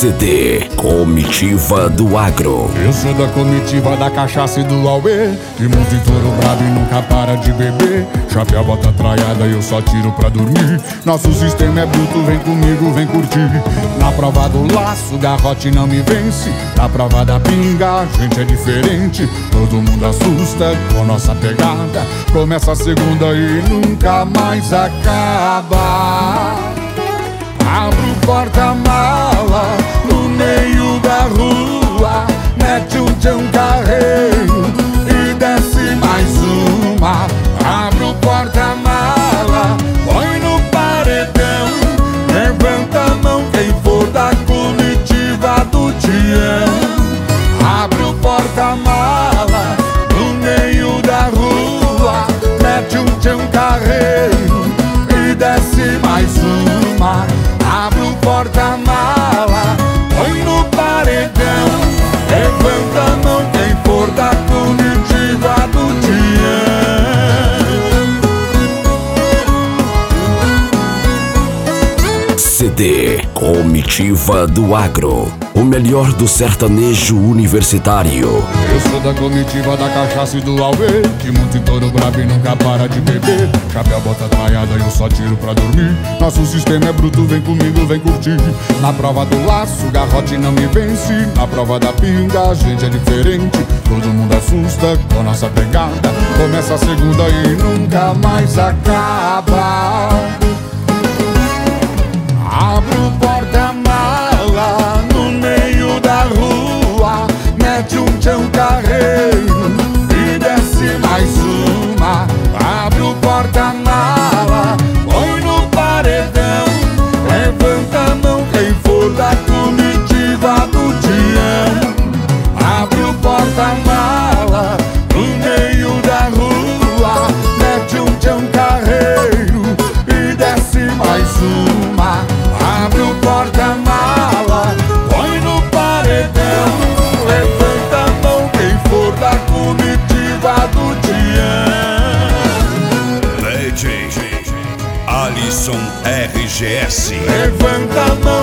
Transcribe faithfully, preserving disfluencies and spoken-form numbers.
C D Comitiva do Agro. Eu sou da comitiva da cachaça e do auê, que monta em touro brabo e nunca para de beber. Chapéu, bota traiada e eu só tiro pra dormir. Nosso sistema é bruto, vem comigo, vem curtir. Na prova do laço, garrote não me vence. Na prova da pinga, a gente é diferente. Todo mundo assusta com nossa pegada. Começa a segunda e nunca mais acaba. Abre o porta-mala no meio da rua, mete um tchão carreiro e desce mais uma. Abre o porta-mala, põe no paredão, levanta a mão quem for da comitiva do Tião. Abre o porta-mala no meio da rua, mete um tchão carreiro e desce mais uma. Abre o porta-mala, põe no paredão, levanta a mão quem for da comitiva do Tião. C D Comitiva do Agro, o melhor do sertanejo universitário. Eu sou da comitiva da cachaça e do auê, que monta em touro brabo e nunca para de beber. Chapéu, bota traiada e eu só tiro pra dormir. Nosso sistema é bruto, vem comigo, vem curtir. Na prova do laço, garrote não me vence. Na prova da pinga, a gente é diferente. Todo mundo assusta com nossa pegada. Começa a segunda e nunca mais acaba. Abre o porta-mala no meio da rua, mete um tchão carreiro e desce mais uma. Abre o porta-mala, põe no paredão, levanta a mão quem for da comitiva do Tião. Abre o porta-mala no meio da rua, mete um tchão carreiro e desce mais uma. Abre o porta-mala, põe no paredão, levanta a mão quem for da comitiva do Tião. D J Alisson R G S. Levanta a mão